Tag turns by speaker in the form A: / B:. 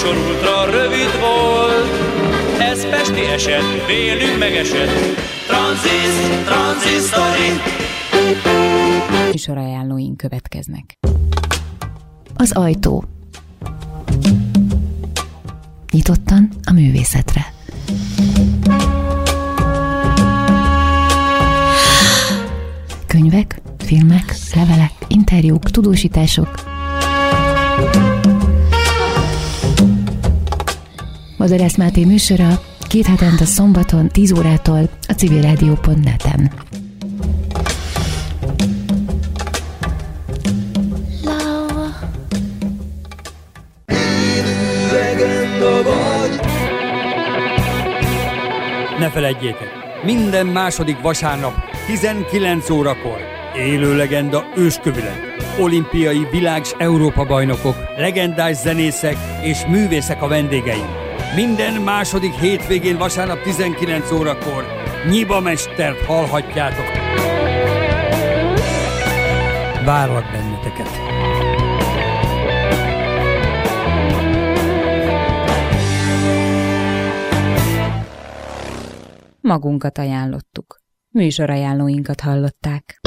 A: műsor ultra rövid volt. Ez pesti eset, vélünk megesett. Tranzisztori.
B: Műsorajánlóink következnek. Az ajtó. Nyitottan a művészetre. Könyvek, filmek, levelek, interjúk, tudósítások. Madarász Máté műsora 2 hetente szombaton 10 órától a civilradio.net-en.
C: Ne feledjétek, minden második vasárnap 19 órakor élő legenda őskövület, olimpiai világ- és Európa-bajnokok, legendás zenészek és művészek a vendégeim. Minden második hétvégén vasárnap 19 órakor Nyiba Mestert hallhatjátok. Várlak benneteket!
B: Magunkat ajánlottuk. Műsorajánlóinkat hallották.